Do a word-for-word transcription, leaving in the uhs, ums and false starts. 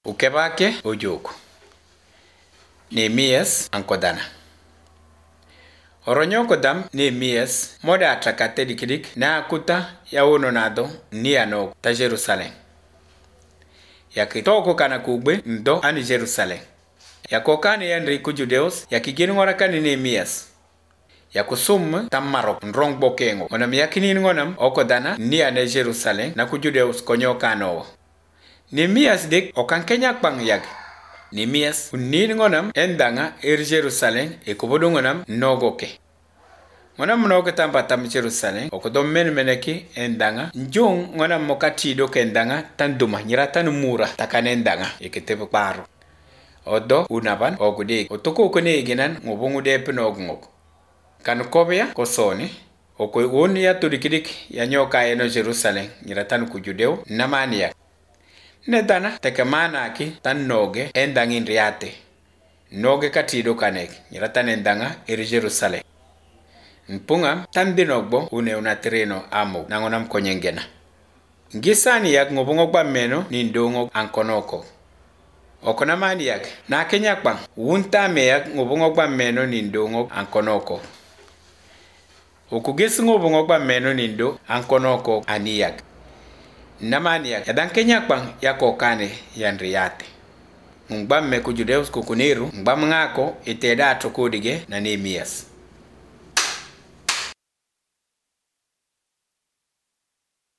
Ukebake ojogo. Nehemias ankodana. Oronyoko dam Nehemias moda atakate dikidik na akuta ya uno nado ni ano ta Jerusalem. Yakitoko kana kugbe ndo ani Jerusalem. Yakokani yanri ku Judeos yakigini ngora kani Nehemias. Yakusum tam Marok nrong bokengo. Onam yakini ngonam okodana ni ane Jerusalem na ku Judeos konyo kano. Nehemias dik okan kenya pang yag. Nehemias unini ngonam endanga er Jerusalem e kubodo ngonam nogoke. Ngonam nogo tamba tam Jerusalem okodom men meneki endanga njung ngonam mokati do kendanga tanduma nyiratan mura takanendanga eketebe paro. Odo unaban ogude otoko kone ginan ngobongu de penogngok. Kan kobya kosoni oko woni ya tudikidik ya nyoka eno Jerusalem nyiratan ku Judeo namania. Nedana tekemana ki tan noge endangin riate. Noge katido kanek nyiratan endanga eri Jerusalem. Mpunga tan dinogbo une unatreno amo nangonam konyengena. Ngisani yak ngobongo kwa meno ni ndongo ankonoko. Okonamani yak na kenya kwang wunta me yak ngobongo kwa meno ni ndongo ankonoko. Okugesi ngobongo kwa meno ni ndo ankonoko aniyak. Namani yak yadan kenya kwang yako kane yanriyate. Ngbam me ku Judeus kukuniru ngbam ngako iteda atokodige na Nehemias.